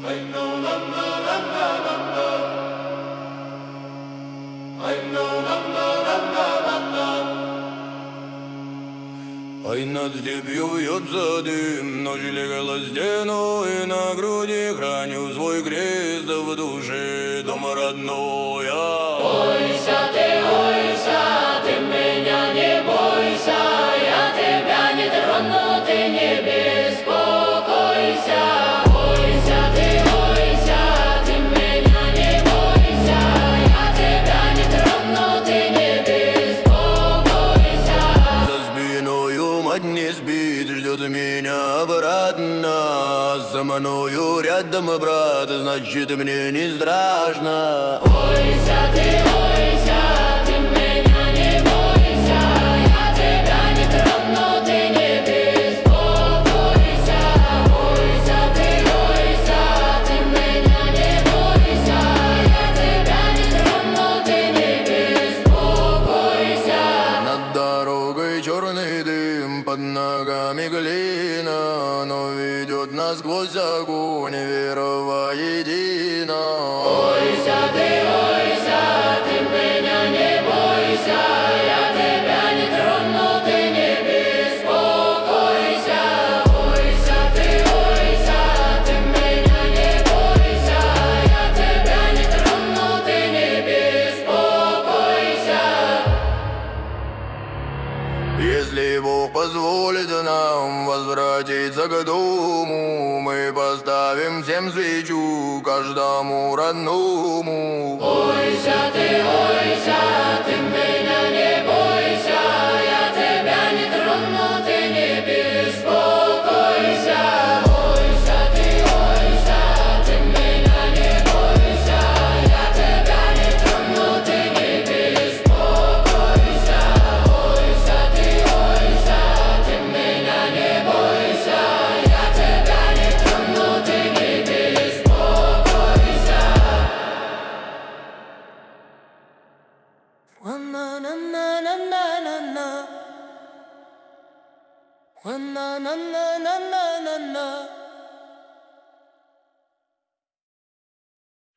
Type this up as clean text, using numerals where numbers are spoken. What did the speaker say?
Ай, над степью вьется дым, ночь легла стену, и на груди храню свой крест, да в душе дом родной. Ойся, ты меня не бойся, я тебя не трону, ты не беспокойся. Ойся, ты меня не бойся, я тебя не трону, ты не беспокойся. За спиною мать не спит, ждет меня обратно, за мною рядом брат, значит мне не страшно. Ойся, ты меня не бойся, я тебя не трону, ты не беспокойся. Ойся, ты меня не бойся, я тебя не трону, ты не беспокойся. Над дорогой черный дым, под ногами глина, но ведет нас сквозь огонь вера воедино. Ойся, ты меня не бойся, я тебя не трону, ты не беспокойся. Ойся, ты меня не бойся, я тебя не трону, ты не беспокойся. Если Бог позволит нам возвратиться к дому, мы поставим всем свечу, каждому родному. Ойся, ты меня не бойся, я тебя не трону, ты не беспокойся. Ойся, ты меня не бойся, я тебя не трону, ты не беспокойся. Ойся, ты меня не бойся, я тебя не трону, ты не беспокойся. Na na na na na na na na.